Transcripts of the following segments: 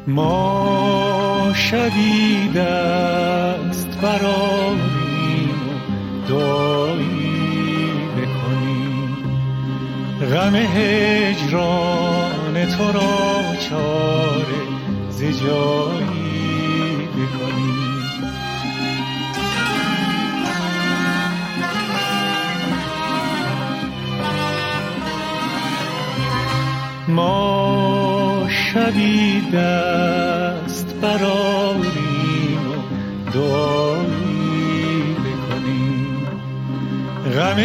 ما شبی دست برآریم و دعایی بکنیم، غم هجران تو را چاره ز جایی بکنیم. ما شبی دست برآریم و دعایی بکنیم، غم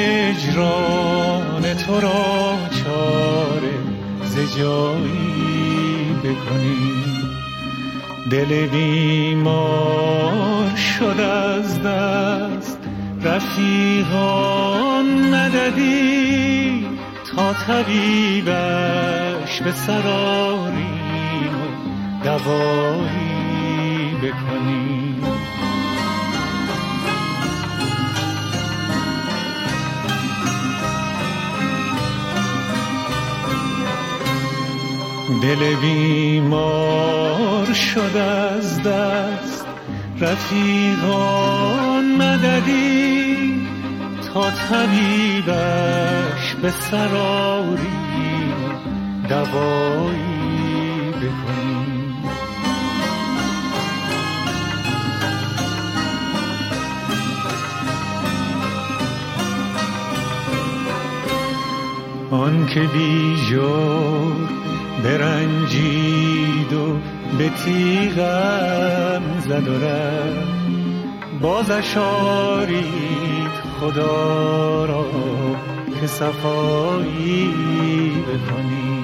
هجران تو را چاره ز جایی بکنیم. دل بیمار شد از دست رفیقان مددی، تا طبیبش به سر آریم و دوایی بکنیم. دل بیمار شد از دست رفیقان مددی، تا طبیبش به سر آریم و دوایی بکنیم. آن که بی جور برنجید و به تیغم زد و رفت، بازش آرید خدا را که صفایی بکنیم.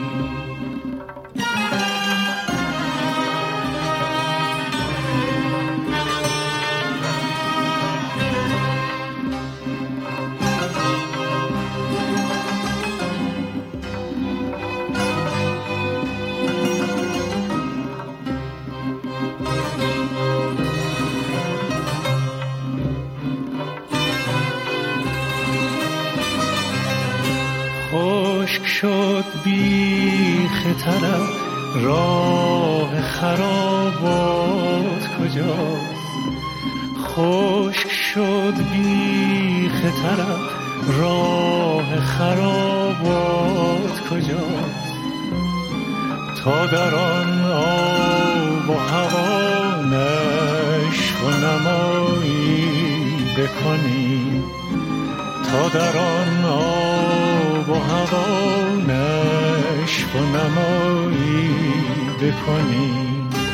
خشک شد بیخ طرب راه خرابات کجاست، خشک شد بیخ طرب راه خرابات کجاست، تا در آن آب و هوا نشو و نمایی بکنیم، تا در آن آب و هوا نشو و نمایی بکنیم.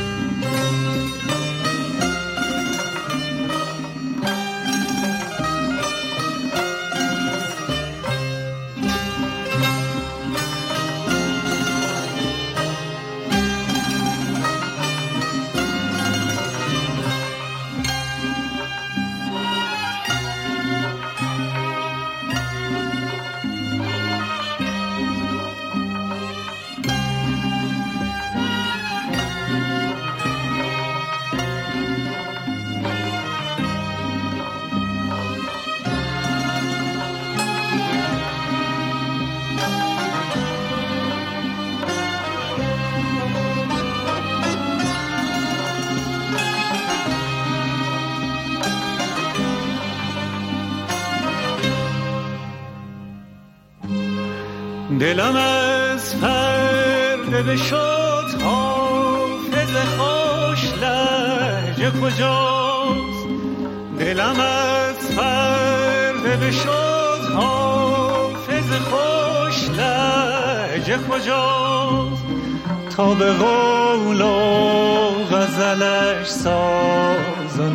دلم از پرده بشد، حافظ خوش لهجه کجاست، دلم از پرده بشد، حافظ خوش لهجه کجاست، تا به قول و غزلش ساز و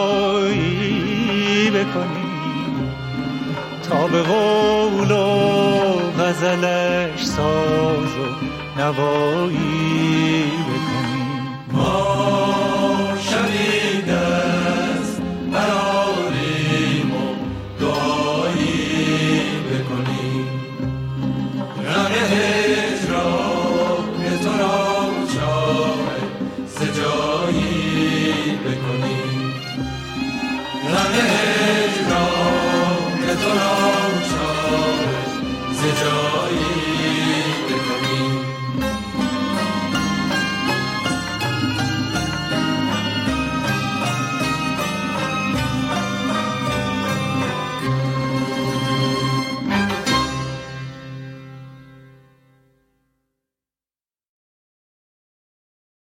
نوایی بکنیم، تا به قول و غزلش ساز و نوایی بکنیم.